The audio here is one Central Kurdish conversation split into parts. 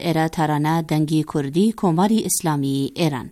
ایرا ترانه دنگی کردی کماری اسلامی ایران.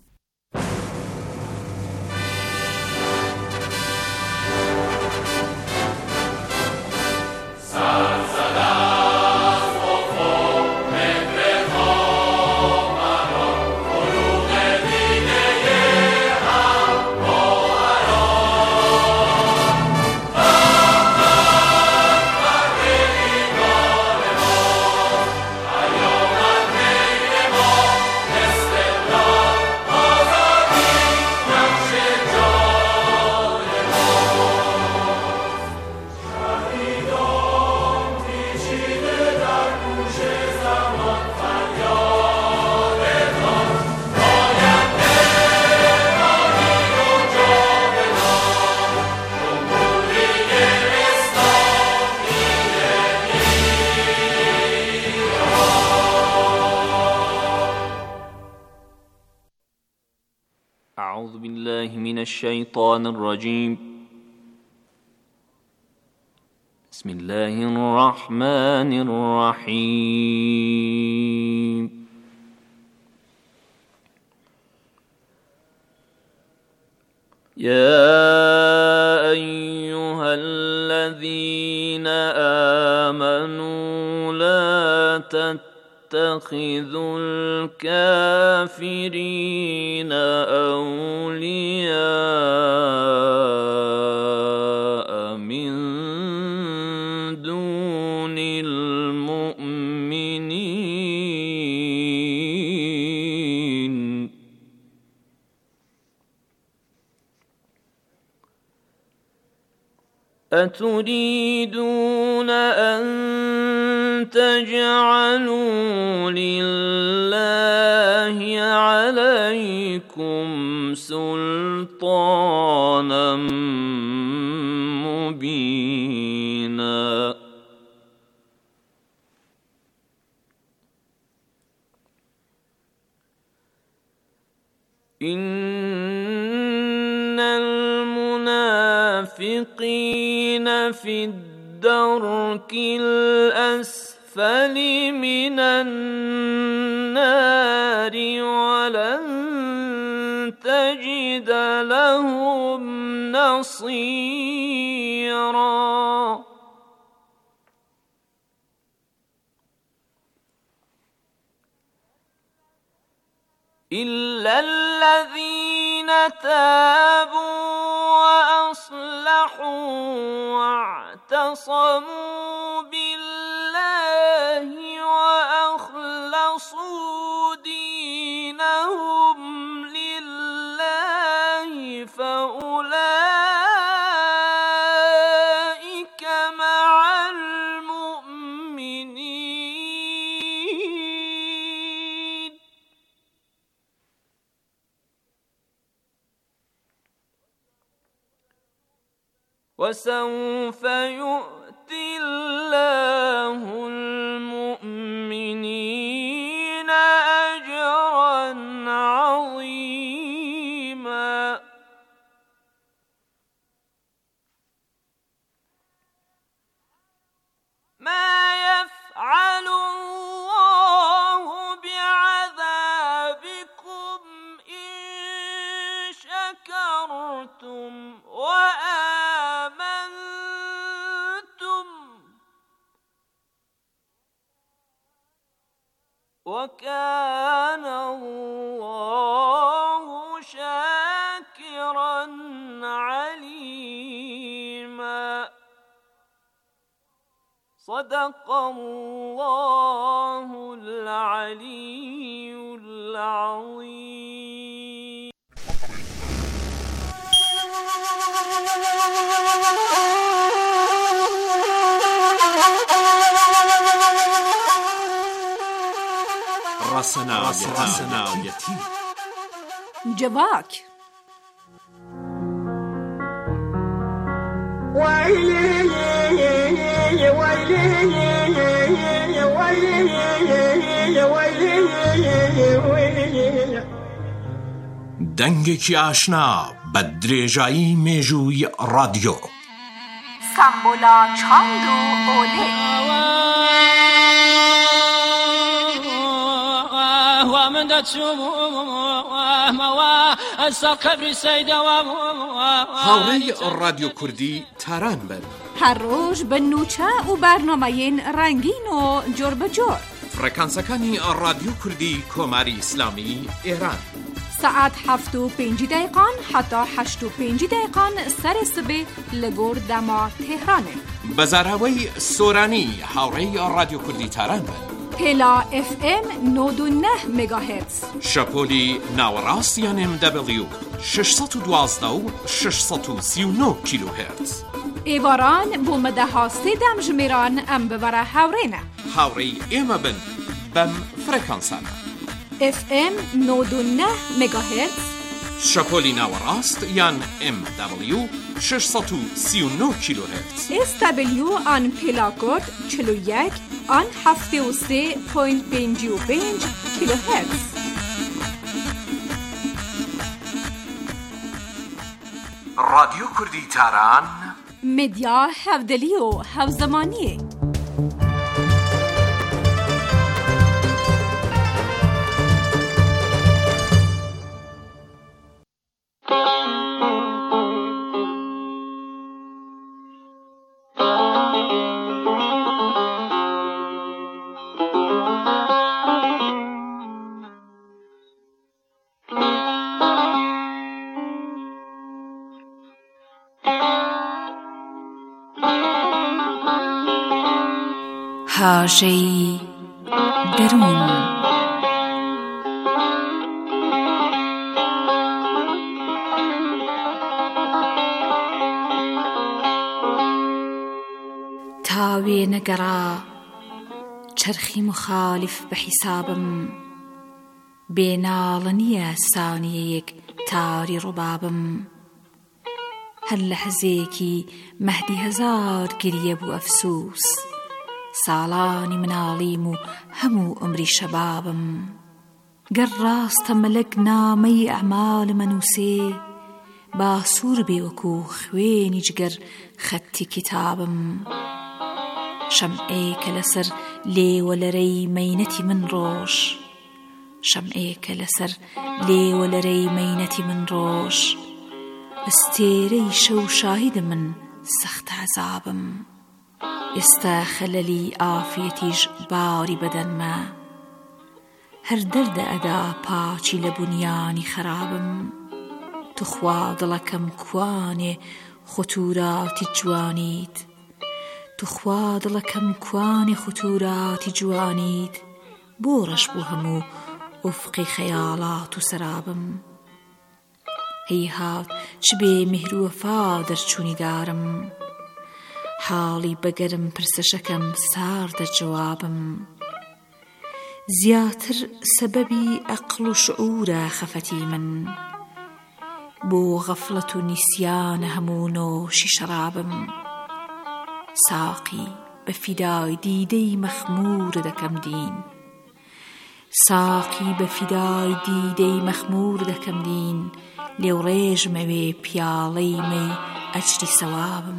أعوذ بالله من الشيطان الرجيم. بسم الله الرحمن الرحيم. يا أيها الذين آمنوا لا تتخذوا الكافرين أولياء من دون المؤمنين. أتريدون أن تجعلوا لله عليكم سلطانا مبينا. إن المنافقين في الدرك الأسفل من النار ولن تجد لهم نصيرا. إلا الذين تابوا وأصلحوا واعتصموا بالله وأخلصوا دينهم لله فأولئك مع المؤمنين. وسوف يؤتي الله المؤمنين أجرا عظيما. ما يفعل الله بعذابكم إن شكرتم وآمنتم وكان الله شاكرا عليما. صدق الله العلي العظيم. رسنايتي جواك دەنگێکی ئاشنا بە درێژایی مێژووی ڕادیۆ. سامبولا چاند و ئۆلێ. من دەچوومەوە ئەستا قەبری سەیدەوە هاوڕێی رادیۆ کوردی تاران بن. هەر ڕۆژ بە نوچە و بەرنامەیەن ڕەنگین و جۆر بەجۆر. فڕێکانسەکانی رادیۆ کوردی کۆماری ئیسلامی ئێران. سعات 7:05 حتا 8:05 سەر سبێ لە گۆر دەما تێهرانێ. بەزاراوەی سۆرانی هاوڕێی رادیۆ کوردی تاران بن. پێلا FM 99 مگاهرتز. شەپۆلی ناوەڕاستیان MW 612 و 639 کیلوهرتز. ئێواران بۆ مەدەها سێدەم ژمێران ئەم ببەرە هاوڕێنە. هاوڕێی ئێمە بن بەم فڕێکانسانە. FM 99 مگاهرتز. شەپۆلی ناوەڕاست یان MW 639 کیلوهرتز. SW آن پێلاکۆد 41 آن 73.55 کیلوهرتز. رادیۆ کوردی تاران مدیا هەودەلی و هەوزەمانیە. هاژەی دەروون. تاوێ نەگەڕا چەرخی مخالیف بە حیسابم، بێناڵە نییە سانیەیەک تاری ڕووبابم. هەر لە حەزێکی مەهدی هەزار گریە بوو ئەفسوس، ساڵانی مناڵیم و هەموو ئەمری شەبابم. گەر ڕاستە مەلەک نامەی ئەعمال مەنووسێ، باسوور بێ وەکو خوێنی جگەر خەتی کتابم. شەمعێکە لەسەر لێوەلەرەی مەینەتی من ڕۆژ، شەمعێکە لەسەر لێوەلەرەی مەینەتی من ڕۆژ. ئەستێرەی شەو شاهید من سەخت عەزابم. ئێستا خەلەلی ئافیەتیش باری بەدەنمە، هەر دەردە ئەدا پاچی لە بونیانی خەرابم. توخوا دڵەکەم کوانێ خوتوراتی جوانیت، توخوا دڵەکەم کوانێ خوتوراتی جوانیت. بۆ ڕەش بوو هەموو ئوفقی خەیاڵات و سەرابم. هەیهات چ بێ میهر و وەفا دەرچوونی دارم، حاڵی بەگەرم پرسەشەکەم ساردە جوابم. زیاتر سەبەبی ئەقڵ و شعورە خەفەتی من، بۆ غەفڵەت و نیسیانە هەموو نۆشی شەرابم. ساقی بە فیدای دیدەی مەخمور دەکەم دین، ساقی بە فیدای دیدەی مەخمور دەکەم دین. لێو ڕێژمەوێ پیاڵەی مەی ئەجری سەوابم.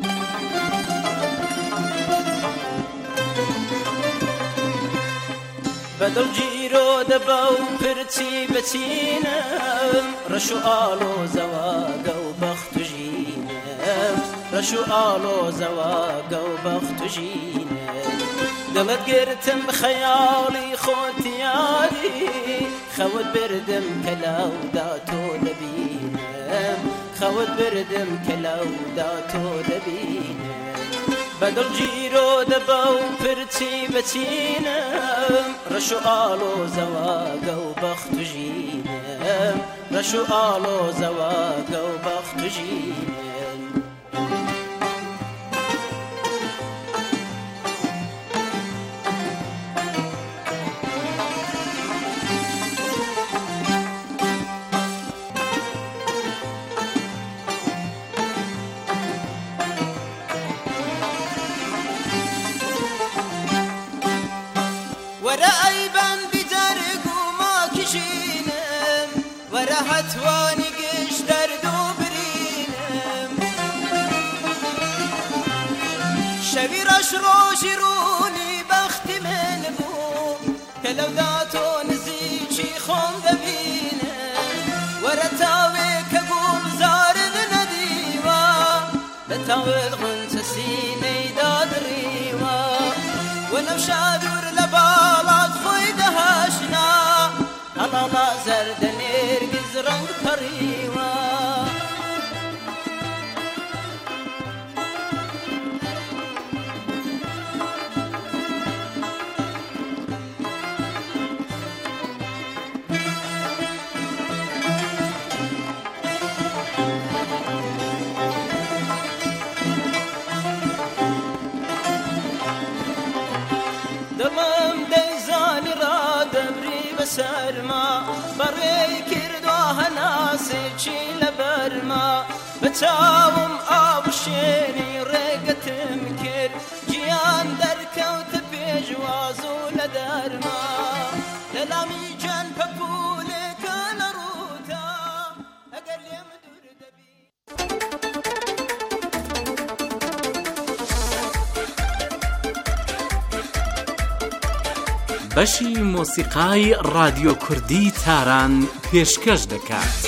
بەدڵ جیرۆ دەبە و پرچی بەچینم، ڕەش و ئاڵۆزەوە گە و بەخت و ژینم، ڕەش و ئاڵۆزەوە گە و بەخت و ژینم. دڵت گرتم خەیاڵی خۆتیاری، خەوت بردم کە لەودا تۆ دەبینم، خەوت بردم کە لەودا تۆ دەبینم. بەدڵ جیرۆ دەبە و پرچی بەچینم، ڕەش و ئاڵۆزەوە گە و بەخت و ژینم، ڕەش و ئاڵۆزەوە گە و بەخت و ژینم. وەرە ئەیبەن بیجەرگ و ماکیژینم، وەرە هەتوانی گشت دەرد و برینم. شەوی ڕەش ڕۆژی ڕوونی بەختی من بوو، کە لەودا تۆ نزیک خۆم دەبینێ وەرە تاوێکە گوڵزارت نەدیوە لە تاوت غونچە سینەی دادڕیوە وەنەوشادور لە باڵات خۆی دەهاشنا هەڵاڵا زەردە نێرگز ڕەنگ پەڕیوە دڵم دەیزانی ڕادەبری بەسەرما بەڕێی کردوە هەناسێکی لە بەرما بە چاوم ئاوشێنی ڕێگەتم کرد گیان دەرکەوتە پێشواز و لە دەرما لە لامی جان پەپولێکە لە ڕوودا ئەگەر لێم دوور دەبی بەشی مۆسیقای رادیۆ کوردی تاران پێشکەش دەکات.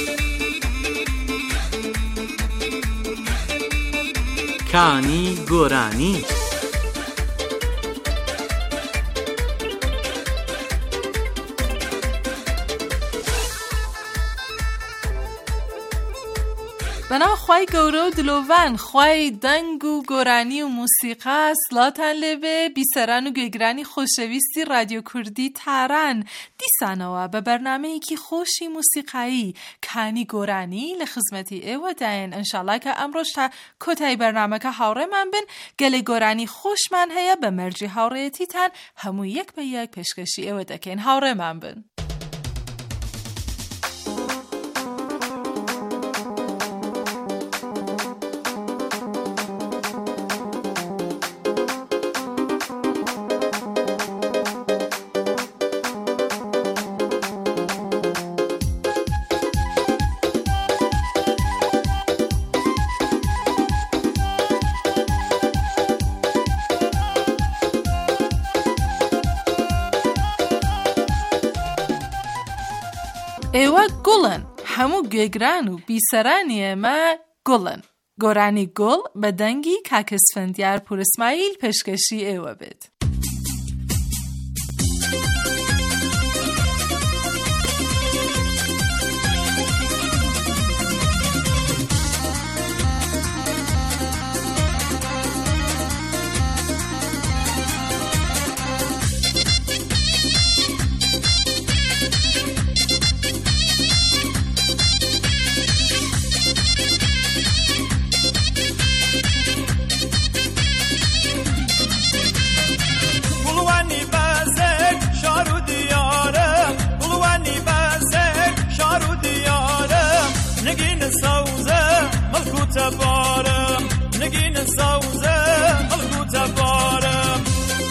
کانی گۆرانی بەناو خوای گەورە و دلۆڤان خوای دەنگ و گۆرانی و موسیقا سڵاتان لێبێ بیسەران و گوێگرانی خۆشەویستی رادیۆ کوردی تاران دیسانەوە بە بەرنامەیەکی خۆشی موسیقایی کانی گۆرانی لە خزمەتی ئێوەدایەن ئەنشاڵڵا کە ئەمڕۆژ تا کۆتایی بەرنامەکە هاوڕێمان بن گەلێ گۆرانی خۆشمان هەیە بە مەرجی هاوڕێیەتیتان هەموو یەک بە یەک پێشکەشی ئێوە دەکەین هاوڕێمان بن. ئێوە گوڵن هەموو گوێگران و بیسەرانی ئێمە گوڵن. گۆرانی گوڵ بە دەنگی کاک اسفەندیار پور ئیسماعیل پێشکەشی ئێوە بێت. نگین سوزه الگو تبارم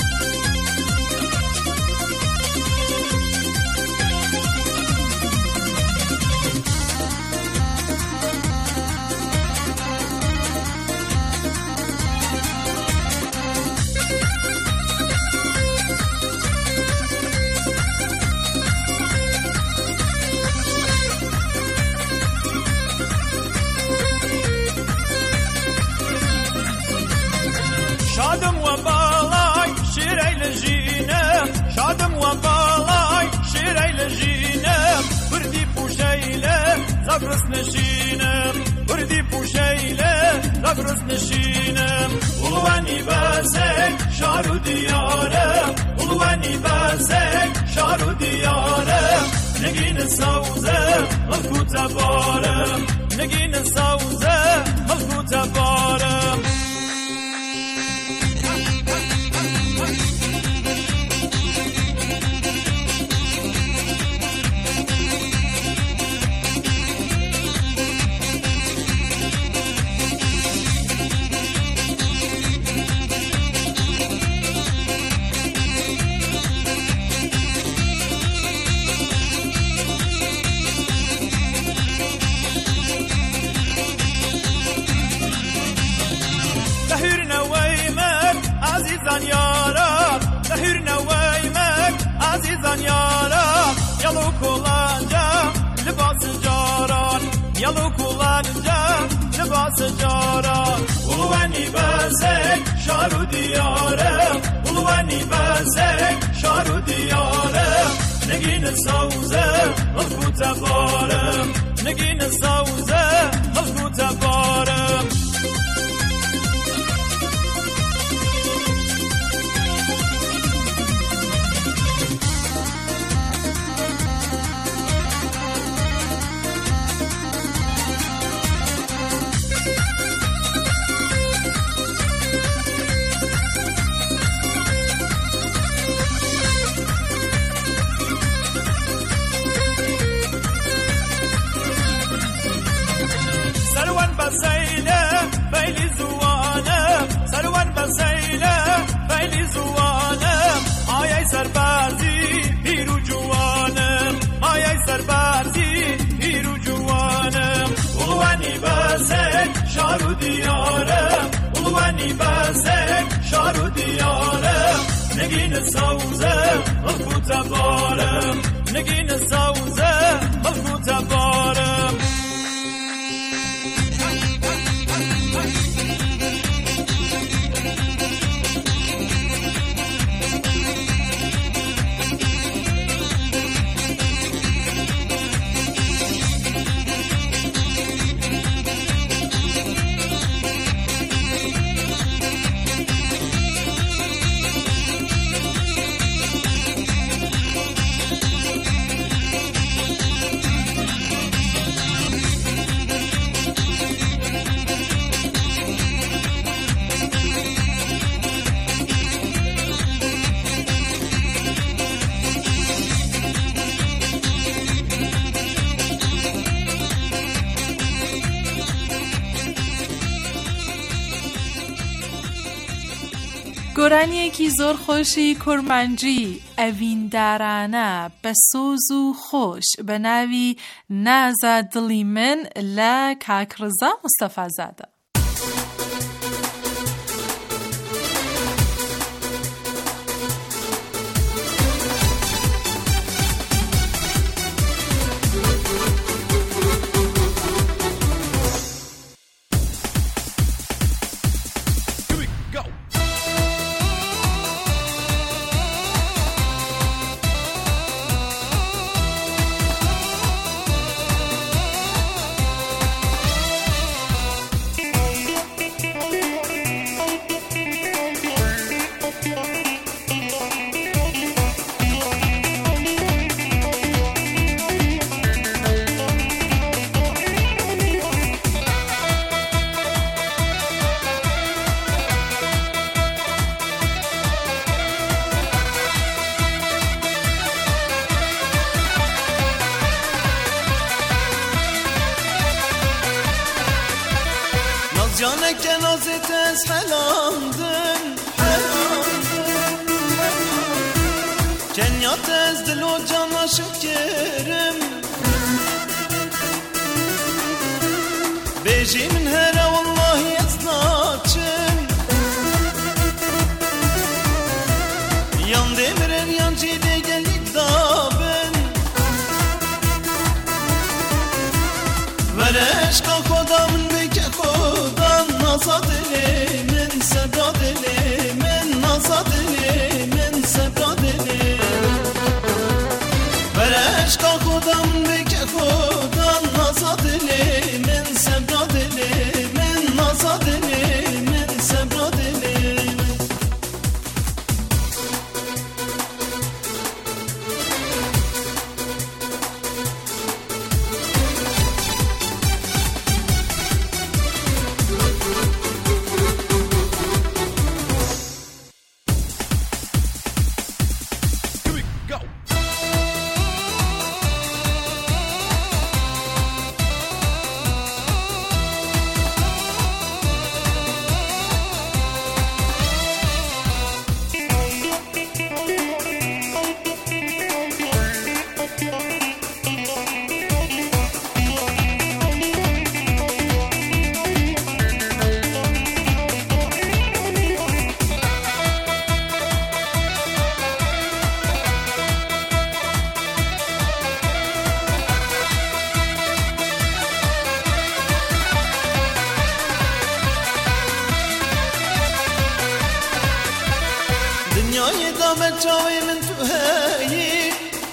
شادم و بالای شیرای لجینم شادم و بالای شیرای لجینم بردی پوشیله زبرس نشینم بردی پوشیله زبرس نشینم اولوانی بازک شارو دیارم اولوانی بازک شارو دیارم نگین سوزه الگو تبارم نگین سوزه الگو تبارم يلو كولانجا لباس جارا ولواني بازك شارو ديارة ولواني بازك شارو ديارة نجين الصوزة غفو تبارة نجين الصوزة غفو تبارة شارو ديارة ولواني بازك شارو ديارة نجين الصوزة غفو تبارة نجين الصوزة غفو تبارة گۆرانیەکی زۆر خۆشی کورمانجی ئەڤین دارانە بە سۆز و خۆش بە ناوی نازە دڵی من لە کاکڕزا مستەفازادە. جانك نازت از حلاندن جنیات از دل و جانا شکرم بیجی من هره والله از ناچم یان دمرن یان جیده گلید دابن ورشق خدا من بگه خدا نازا دلی من سبرا دلی من نازا دلی من سبرا دلی ورشق خدا من بگه خدا نازا دلی من سبرا دلی من نازا دلی من سبرا دلی نجاوي من تهيي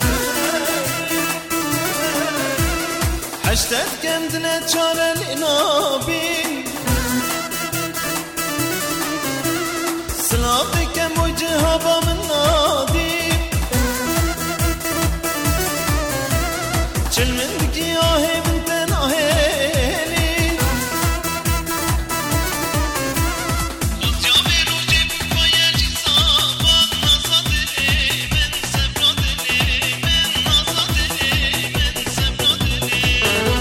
حشتت كندنا تشالا لنابين سلافي كم وجهها من نادي چل من بگیاه من تناهلی جاوی روزی بپایا جیسابان نازادلی من سبرادلی من نازادلی من سبرادلی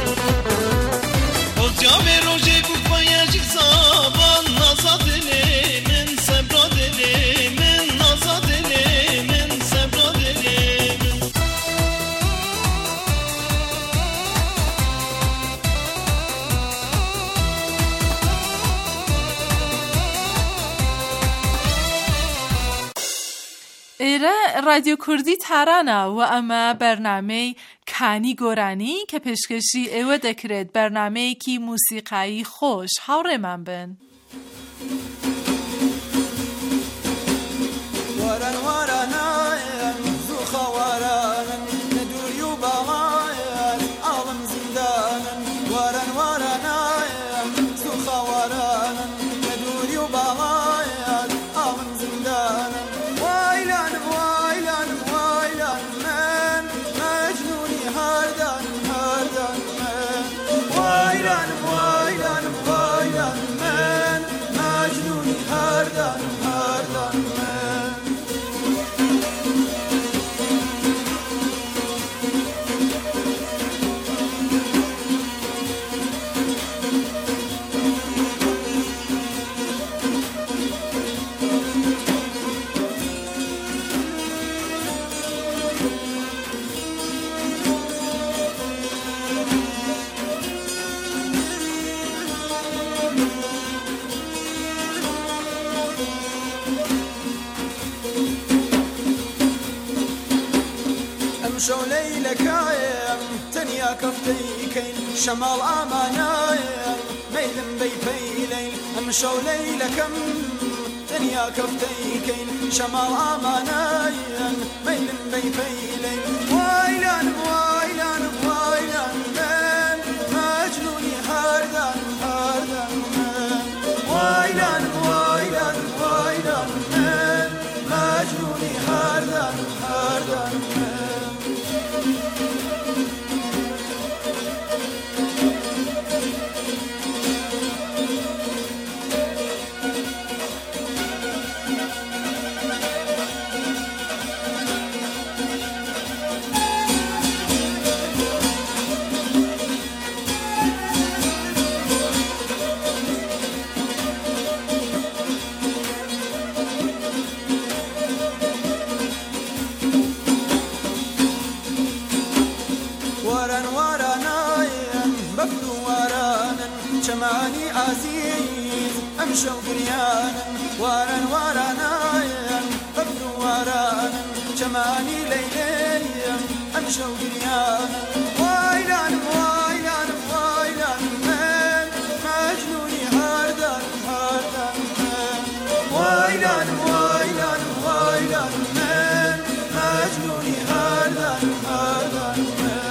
جاوی روزی بپایا جیسابان نازادلی من سبرادلی من نازادلی من سبرادلی ایره رادیو کردی ترانه و اما برنامه کانی گورانی که پشکشی ایوه دکرد برنامه کی موسیقایی خوش هاوره من بن وارن وارن زو خوارن ندور یو باغاین عالم زندان وارن وارن زو خوارن ندور یو باغاین عالم زندان وایلان وایلان وایلان من مجنونی هردان هردان من وایلان وایلان وایلان من مجنونی هردان هردان من امشو ليلكايم تنيا كفتيكين شمال امانايم ميلم بيبيلين امشو ليلكم تنيا كفتيكين شمال امانايم ميلم بيبيلين وايلان وايلان وايلان من مجنوني هردان هردان من وايلان وايلان وايلان من مجنوني هردان هردان من شمعني عزيز أمشى وقريانا وارن وارنايا قبل ورانا شمعني ليليا أمشى وقريانا وايلان وايلان وايلان من مجنوني هردان هردان من وايلان وايلان وايلان من مجنوني هردان هردان من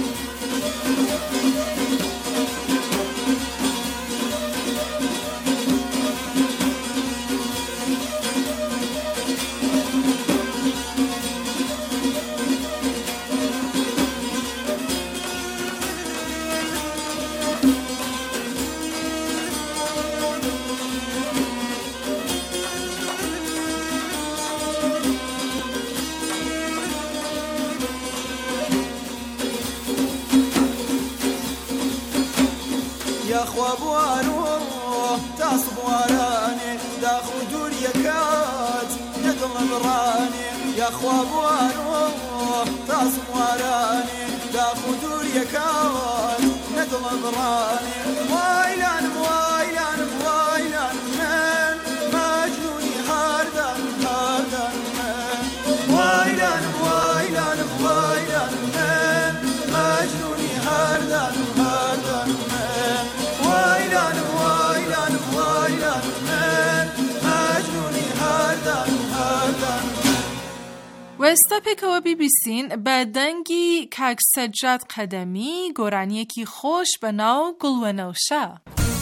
يا خواب وانو تعصب وراني داخل دوري كات يدل براني يا خواب وانو تعصب وراني داخل دوري كات يدل براني وايلان وايلان وايلان من مجنوني هردان هردان من وايلان وايلان وايلان من مجنوني هردان هردان من وايلان وايلان وايلان من مجنوني هردان هردان وستا پکەوە بیبیسین بە دەنگی کاک سەجاد قەدەمی گۆرانیەکی خۆش بە ناو گوڵوەنەوشە.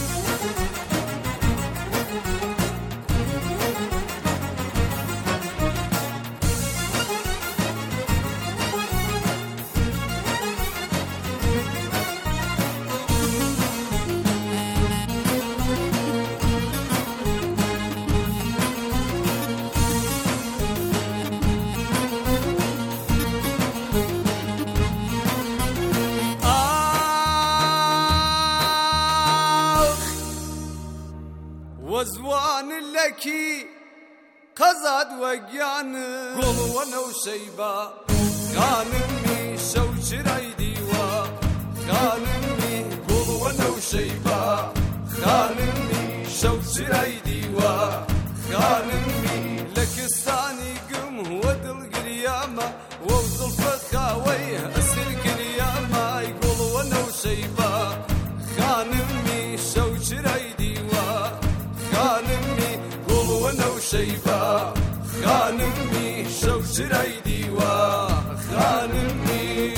وزوان لكي قزاد وقيان قول ونوشيبا خانمي شوشر ايديوا خانمي قول ونوشيبا خانمي شوشر ايديوا خانمي لكستاني قم ودل قريامة ووصل فخاويه اسر قريامة يقول ونوشيبا خانمي شوشر ايديوا خانمي قول ونوشيبا خانمي شوشر ايديوا خانمي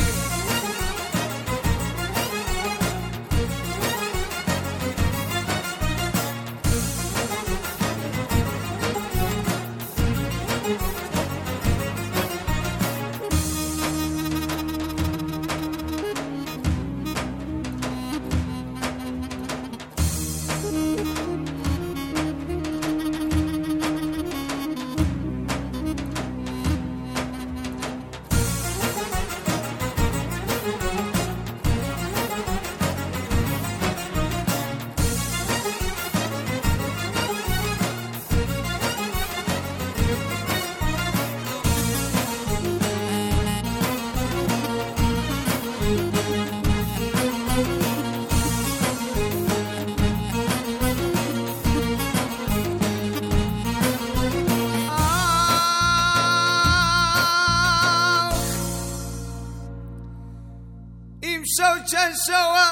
شوشن شوا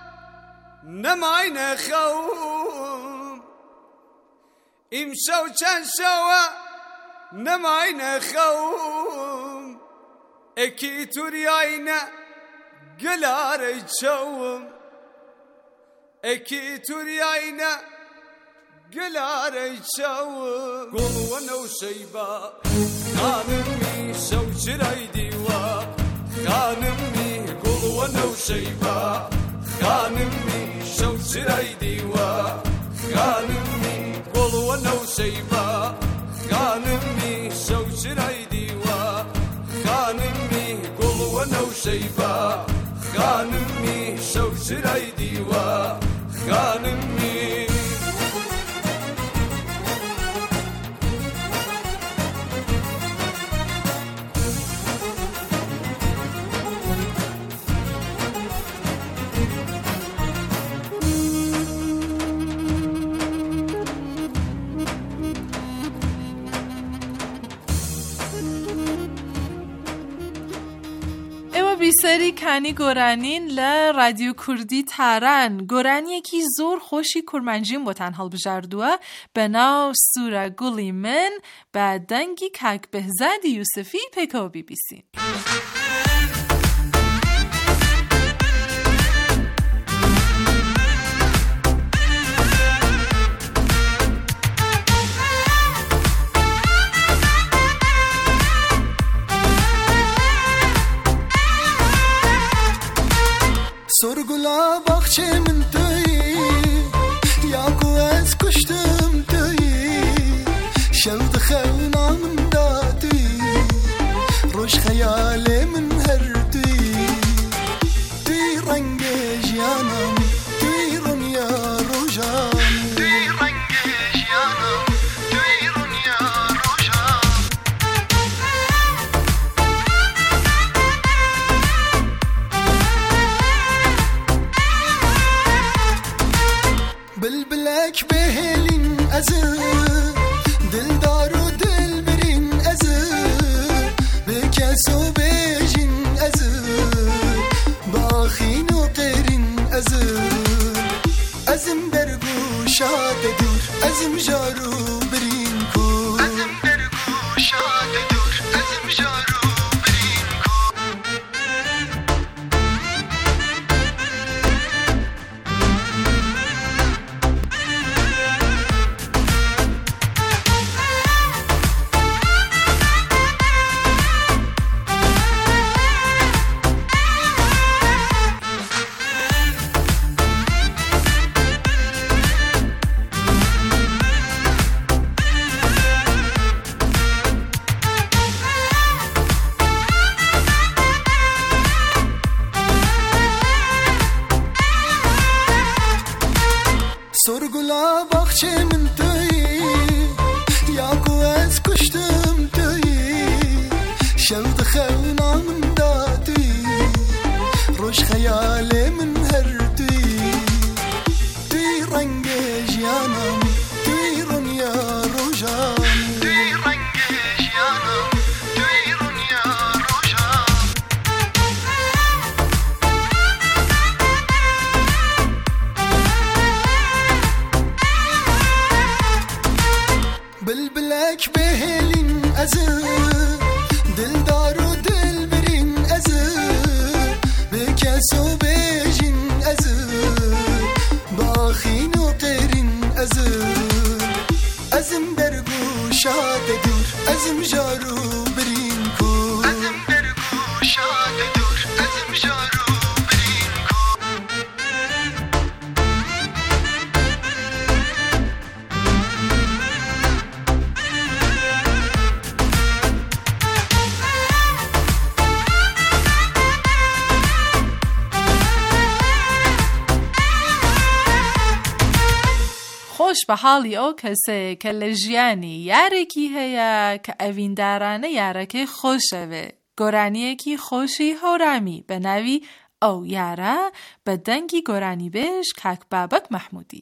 نمعين خوم ام شوشن شوا نمعين خوم اكي تورياينا قلار تشوم اكي تورياينا قلار تشوم قول ونوشيبا خانمي شوشر ايديوا خانمي قول ونوشيبا خانمي شوشر ايديوا خانمي قول ونوشيبا خانمي شوشر ايديوا خانمي قول ونوشيبا خانمي شوشر ايديوا خانمي بیسەری کانی گۆرانین لە رادیۆ کوردی تاران. گۆرانیەکی زۆر خۆشی کورمانجیم بۆتان هەڵبژاردووە بە ناو سوورە گوڵی من بە دەنگی کاک بەهزادی یوسفی پێکەوە بیبیسین. سرگلا باغچه من تویی یا کو از کشتم تویی شود خینا من دادی روش خیال من هر توی رنگ جیانم توی رنیا روزم توی رنگ جیانم توی رنیا روزم بلبلك بهلين أزر دلدار ودل برين أزر بكاسو بيجين أزر باخين وقيرين أزر أزم برقو شاد دور أزم جارو برين كور أزم برقو شاد دور أزم جارو خیال من هر توی رنگ جیانم توی رونیا روشم توی رنگ جیانم توی رونیا روشم بلبلک بهلین ازم دلدار و دلبرین ازم به کس و بیجین ازم باخین و قیرین ازم در گوشات دور ازم جارو برین کو ازم در گوشات دور ازم جارو برین کو خوش به حالی او کسی که لجیانی یارکی هیا که اویندارانه یارکی خوشه و گرانیه کی خوشی هورامی به نوی او یاره به دنگی گرانی بیش کک بابک محمودی.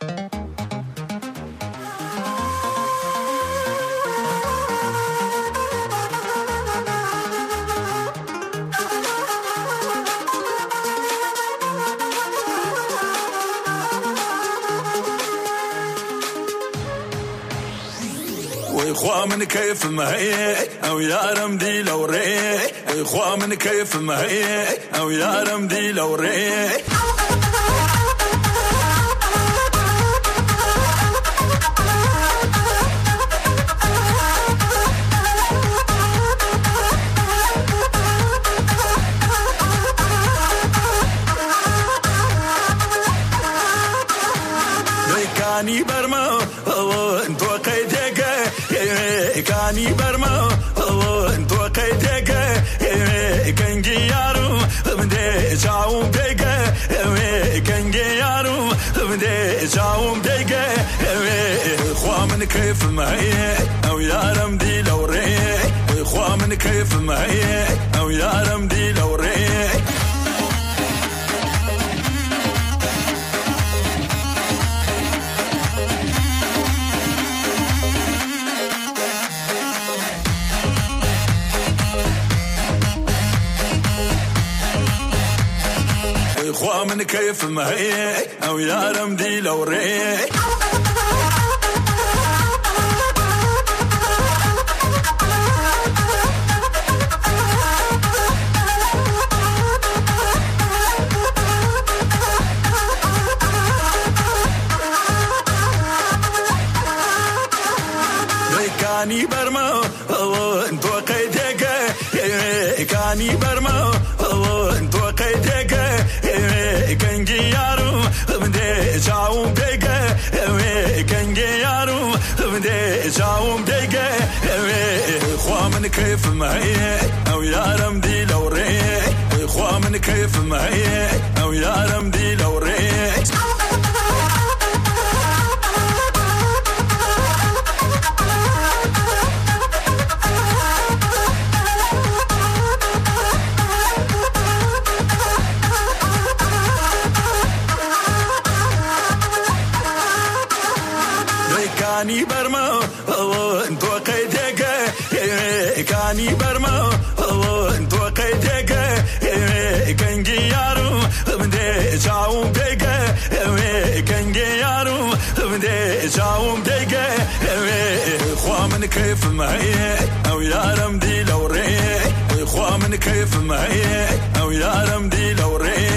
ويخوا من كيف ما هي او يا رمدي لو ري ويخوا من كيف ما هي او يا رمدي لو ري كاني برما انت قيدك كاني برما انت قيدك كنجي يارو بدي جاوم دك كنجي يارو بدي جاوم دك خوا من كيف ما هي او يا رمدي لو ري خوا من كيف ما هي او يا رمدي لو ري خوا من كيف ما هي او يا رمدي لو ري كاني برما انت قيدك كاني برما انت قيدك كنجي يارو بدي جاوم دك كنجي يارو بدي جاوم دك خوا من كيف ما هي او يا رمدي لو ري خوا من كيف ما هي او يا رمدي لو ري كاني برما انت قيدك كاني برما انت قيدك كنجي يارو بدي جاوم دك كنجي يارو بدي جاوم دك خوا من كيف ما هي او يا رمدي لو ري خوا من كيف ما هي او يا رمدي لو ري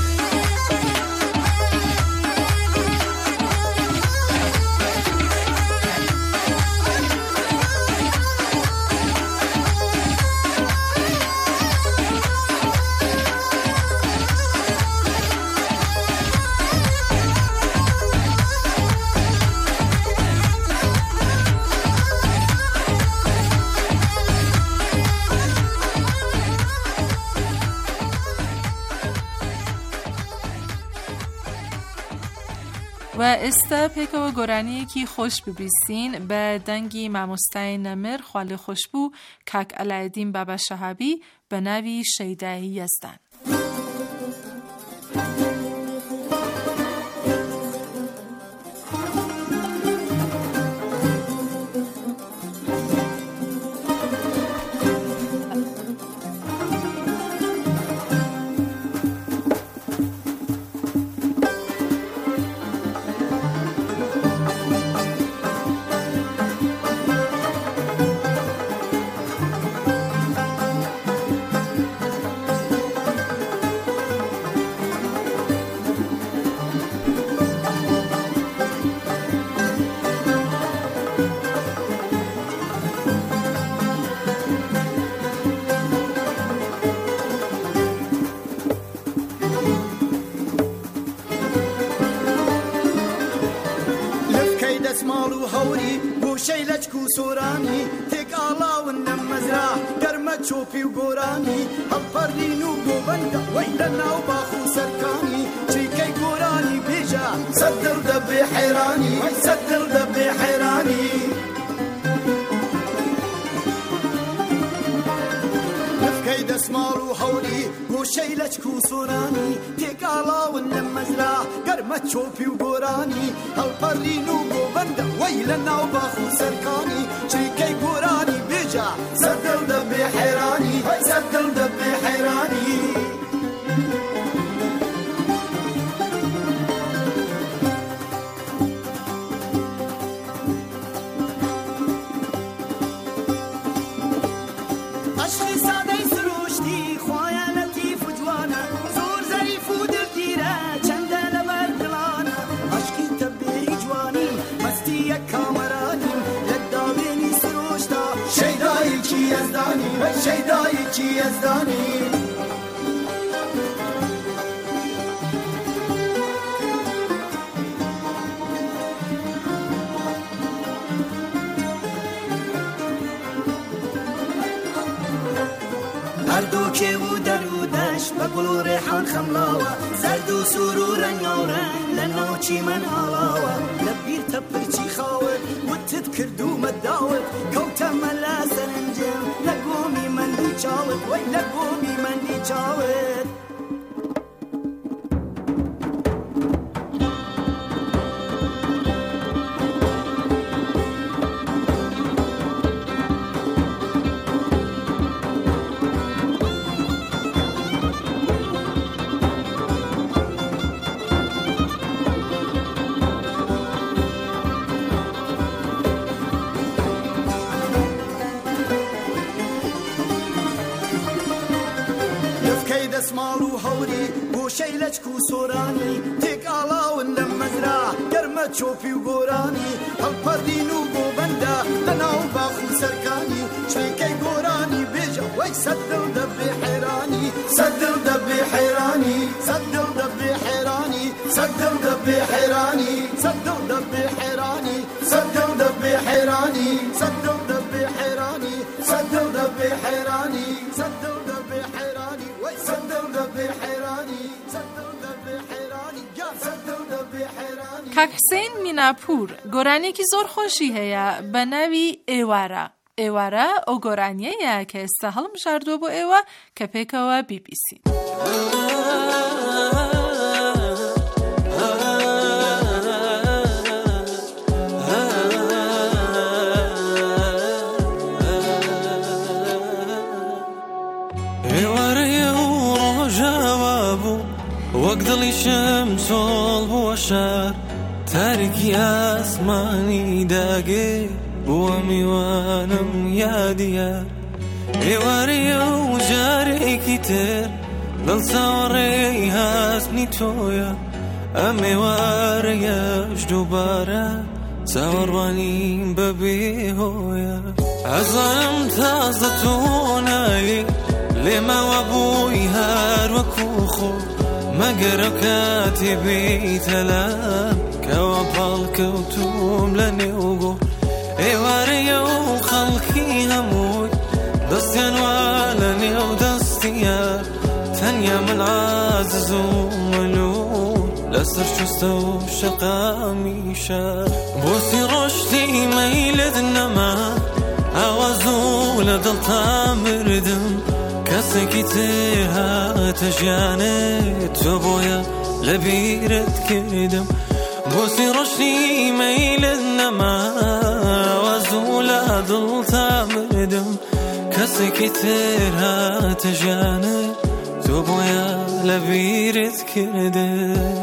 و استا پیک و گرانی کی خوش ببیسین به دنگی ماموستای نمر خاله خوشبو کک علایدین بابا شهابی به نوی شیدایی هستن. سۆرانی تێک ئاڵاون لەم مەزرا گەرمە چۆپی و گۆرانی هەڵپەڕین و گۆبەندە وەی لە ناو باخ و سەرکانی چریکەی گۆرانی بێژە سەد دڵ دەبێ حەیرانی سەد دڵ دەبێ حەیرانی لفکەی دەسماڵ و هەوری گۆشەی لەچک و سۆرانی تێک ئاڵاون لەم مەزرا گەرمە چۆپی و گۆرانی هەڵپەڕین و گۆبەندە وەی لە ناو باخ و سەرکانی چریکەی گۆرانی بێژە سەد دڵ دەبێ حەیرانی سەد دڵ دەبێ حەیرانی شەیدایەکی یەزدانی هەردووکێ و دەر و دەشت بە گوڵ و ڕێحان خەملاوە زەرد و سوور و ڕەنگاوڕەنگ لە ناوچی من ئاڵاوە لە بیرتە پرچی خاوت وتت کرد و مەداوت کەوتەمە لە سەرنجم لە گۆمی مەندی چاوت وەی لە گۆمی مەندی چاوت دەسماڵ و هەوری گۆشەی لەچک و سۆرانی تێک ئاڵاون لەم مەزرا گەرمە چۆپی و گۆرانی هەڵپەڕین و گۆبەندە لە ناو باخ و سەرکانی چریکەی گۆرانی بێژە وەی سەد دڵ دەبێ حەیرانی سەد دڵ دەبێ حەیرانی سەد دڵ دەبێ حەیرانی سەد دڵ دەبێ حەیرانی سەد دڵ دەبێ حەیرانی سەد دڵ دەبێ حەیرانی سەد دڵ دەبێ حەیرانی سەد دڵ دەبێ حەیرانی سەد دڵ دەبێ حەیرانی وەی سەد دڵ دەبێ حەیرانی سەد دڵ دەبێ حەیرانی سەد دڵ دەبێ حەیرانی کاک حسین میناپور گۆرانێکی زۆر خۆشی هەیە بە ناوی ئێوارە. ئێوارە ئەو گۆرانیەیە کە ئێستا هەڵمژاردووە بۆ ئێوە کە پێکەوە BBC. وەک دڵی شەمسۆڵ بووە شار تاریکی ئاسمانی داگێ بووە میوانم یادیە ئێوارەیە و جارێکی تر دڵ چاوەڕێی هاتنی تۆیە ئەم ئێوارەیەش دووبارە چاوەڕوانیم بەبێ هۆیە ئەزانم تازە تۆ ناوی لێماوە بووی هەر وەکو خۆ مەگەرە کاتێ بێیتەلام کەوە پاڵکەوتوم لە نێوگۆ ئێوارەیە و خەڵکی هەمووی دەستیان وا لە نێو دەستیە تەنیا من عاجز و مەلوول لەسەر چوستە و شەقامی شار بۆسی ڕۆشتی مەیلت نەما ئاوازوو لە دڵتا مردم کەسێکی تر هاتە ژیانێت تۆ بۆیە لەبیرت کردم بۆسی ڕۆشتی مەیلت نەما ئاوازوو لە دڵتا مردم کەسێکی تر هاتە ژیانێت تۆ بۆیە لەبیرت کردم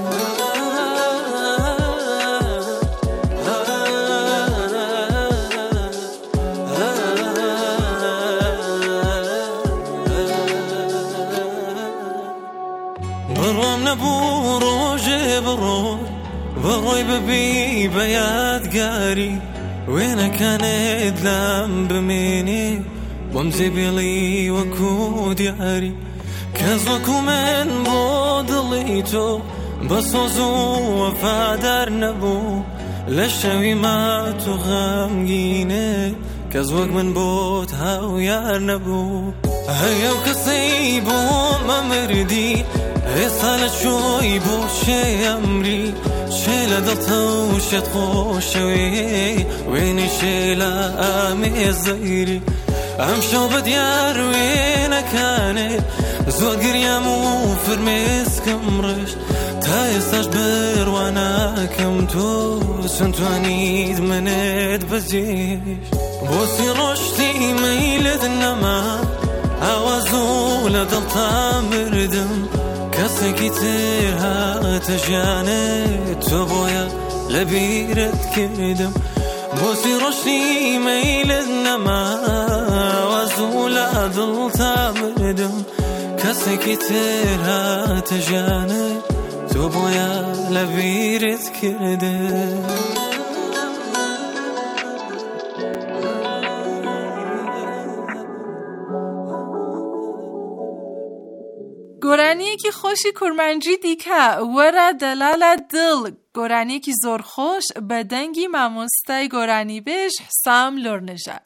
نەبوو ڕۆژێ بڕۆی ببی بە یادگاری وێنەکانت لام بمێنێ بۆم جێبێڵی وەکو دیاری کەس وەکو من بۆ دڵی تۆ بە سۆز و وەفادار نەبوو لشوی ما تو غمگینه کەس وەک من بۆت هاویار نەبوو هەیە و کەسەی بۆ مەمردی ئێستا لە چۆی بۆ شێمری شێ لە دڵتە و شێت خۆشەوێ وێنی شێ لە ئامێزەیری ئەم شەو بەدیار وێنەکانێ زۆر گریام و فرمێسکم ڕژ تا ئێستاش بڕواناکەم تۆ سنتوانیت منێت بەجێش بۆسی ڕۆشتی مەیلت نەما ئاوازوو لە دڵتا مردم کەسێکی تر هاتە ژیانێت تۆ بۆیە لە بیرت کردم بۆسی ڕۆشتی مەیلت نەما ئاوازوو لە دڵتا مردم کەسێکی تر هاتە ژیانێت تۆ بۆیە لە بیرت کردم گۆرانیەکی خۆشی کورمانجی دیکە وەرە دەلالە دڵ گۆرانیەکی زۆر خۆش بە دەنگی مامۆستای گۆرانی بێژ حسام لۆرنژاد.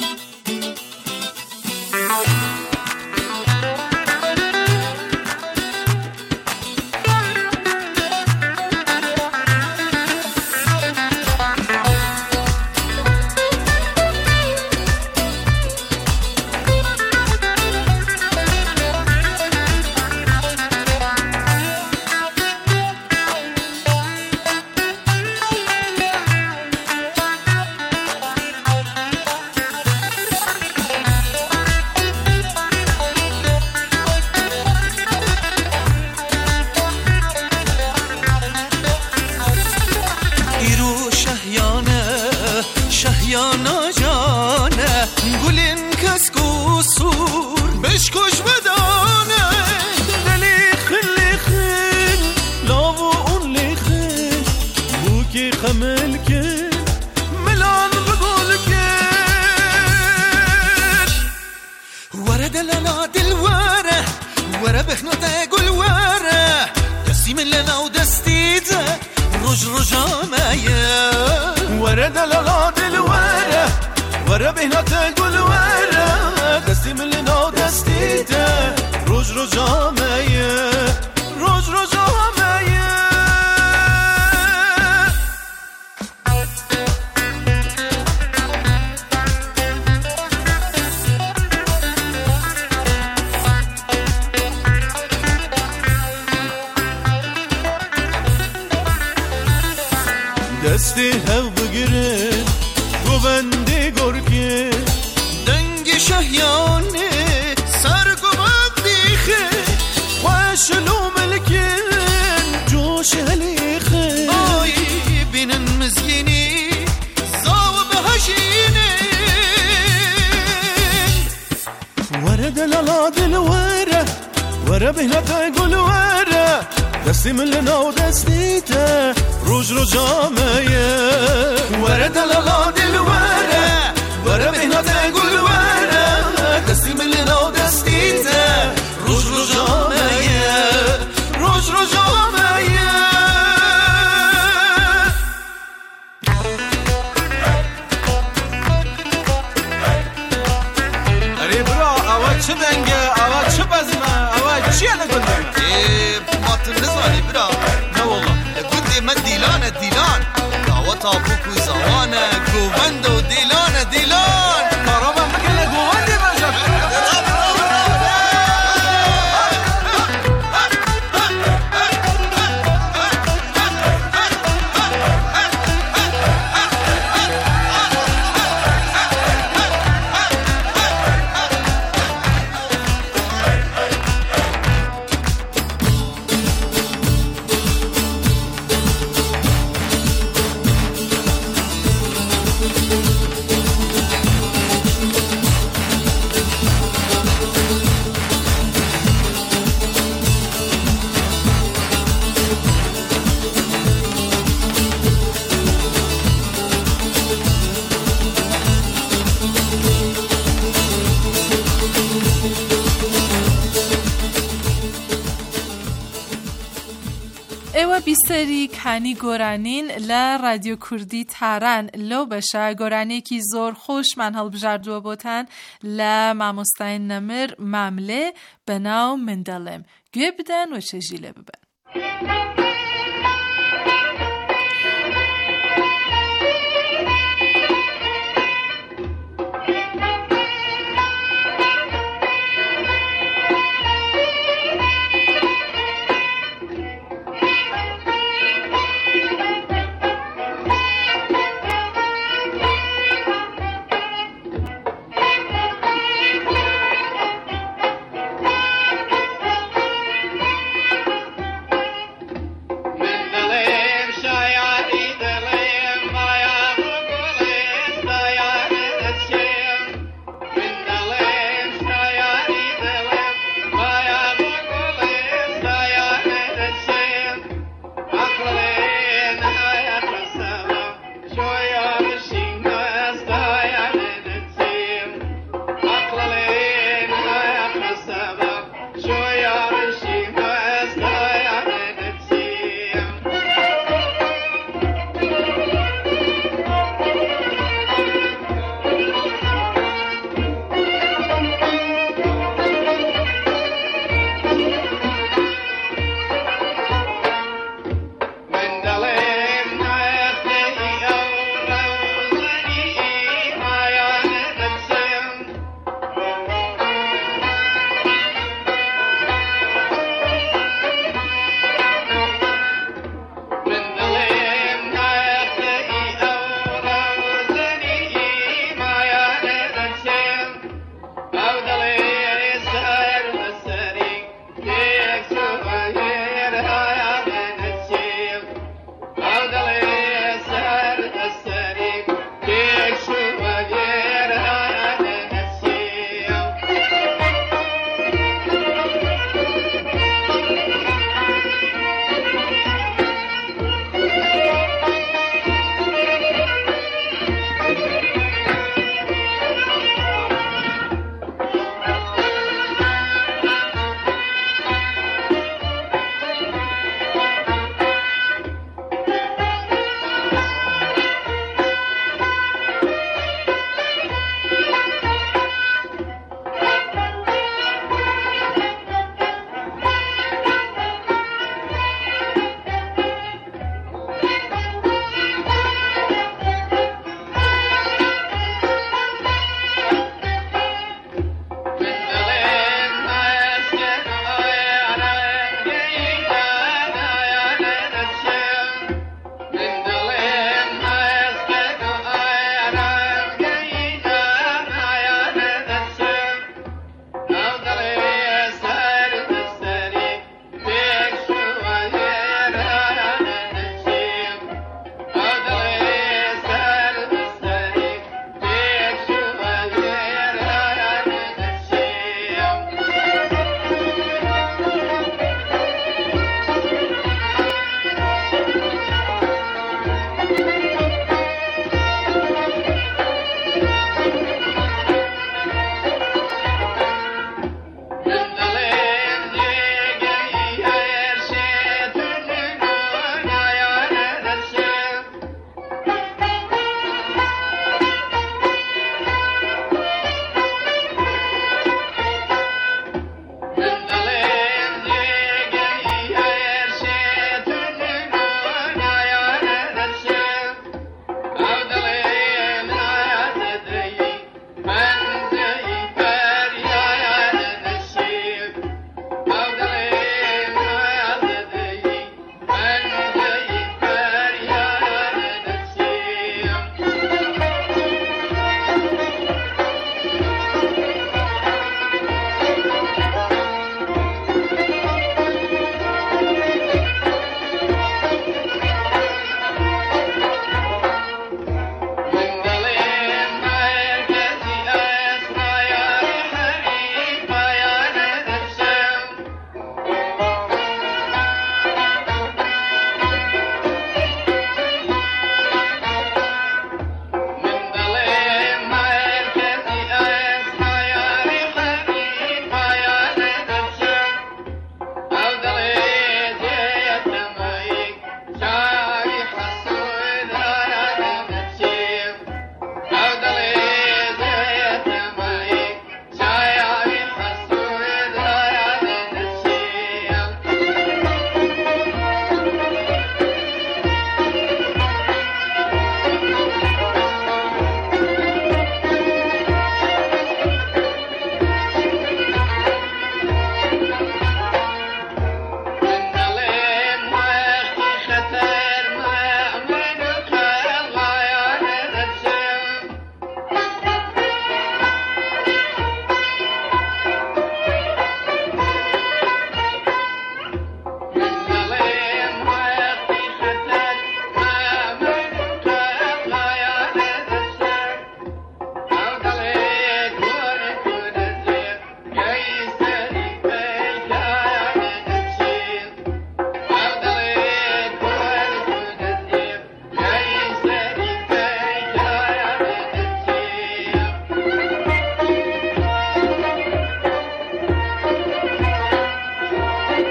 دستی هاو بگیره گوبنده گرگه دنگ شهیانه سرگو بندیخه وشلو ملکن جوش هلیخه آی بینن مزگینی زاو بهشینه ورد لالا دل وره بهنتا گل وره دستی من لنا و دستیته روز رو جامعه وره دلالا دل وره بهنا تنگل وره دستی من لنا و دستیته روز رو جامعه روز رو جامعه اری برا اول چه دنگه اول چه بزمه اول چیه نگنده نزانی برا نه والله گوندی من دیلانه دعوتا بوکو زوانه گوبند و دیلان کارابم بگله گوبندی باشم ئێوە بیسەری کانی گۆرانین لە رادیۆ کوردی تاران لەو بەشە گۆرانێکی زۆر خۆشمان هەڵبژاردووە بۆتان لە مامۆستای نەمر ماملێ بەناو مندەڵێم. گوێ بدەن و چێژی لێ ببەن.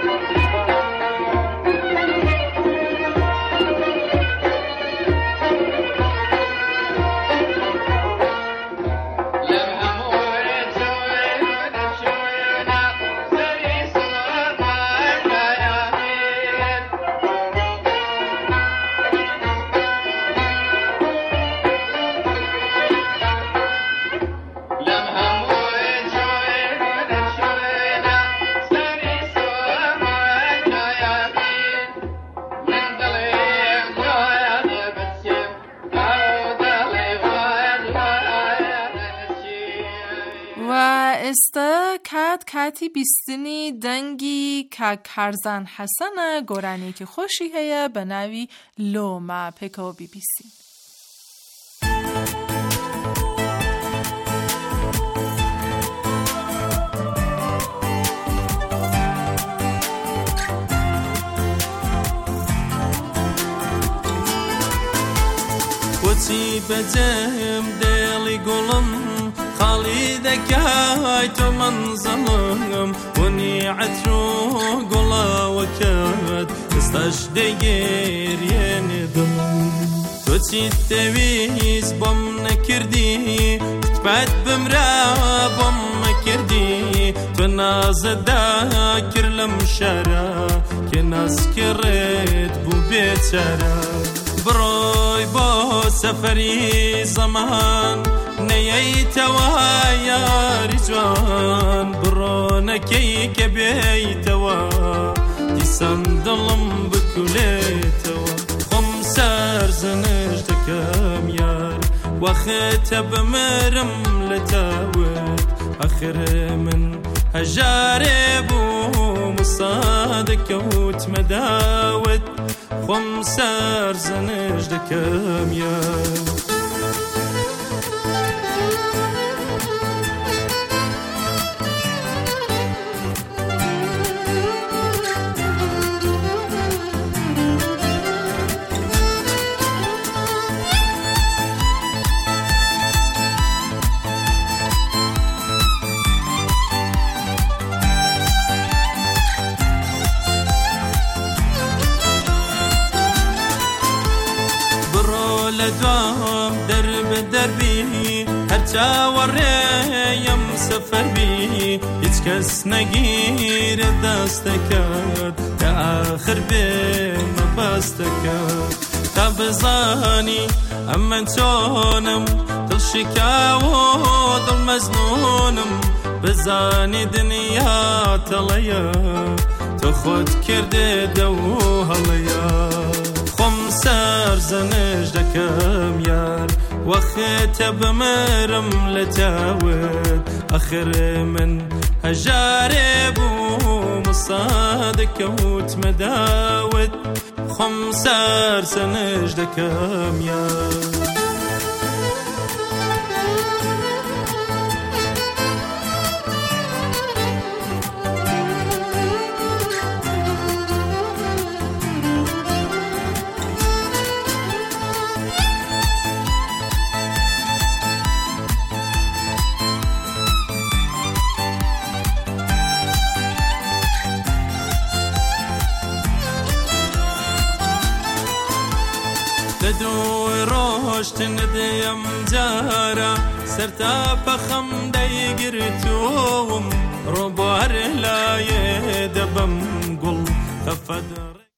ئێستا کاتی بیستنی دەنگی کاک کارزان حەسەنە گۆرانێکی خۆشی هەیە بە ناوی لۆمە پێکەوە بیبیسین. وەچی بەجێم دێڵی گوڵم خاڵی دەکای تۆ منزەڵم بۆنی عەتر و گوڵاوەکەت دەستەش دەیگێریێنێ دڵم تۆ چیت دەویست بۆم نەکردی تبات بمرا بۆم مەکردی تۆ نازەدا کرد لەم شارە کە ناسکێڕێت بوو بێچارە بڕۆی بۆ سەفەری زەمان نەیەیتەوە یاری جوان بڕۆنەکەی کە بێیتەوە دیسان دڵم بکولێتەوە خۆم سەرزنش دەکەم یار وەختە بمرم لە تاوت ئەخر من هەژارێ بوو مسادەکەوتمە داوت خۆم سەرزنش دەکەم یار لەدوام دەرب دەربی هەرچاوەڕێیم سەفەربی هیچ کەس نەگیرە دەستەکەت کە ئاخر بێمە بەستەکەت تا بزانی ئەمە چۆنم دڵشکاو و دڵمەزنونم بزانی دنیا تەڵەیە تۆ خۆت کردێدە و هەڵەیە خۆم سەرزەنش دەکەم یار وەختە بمرم لە تاوت ئەخر من هەژارێ بوو مسادەکەوتمە داوت خۆم سەرزەنش دەکەم یار دوی ڕۆشتن دێم جارە سەرتا پەخەم دەیگرتووم ڕۆبوار لایێ دەبەم گوڵ خەفەت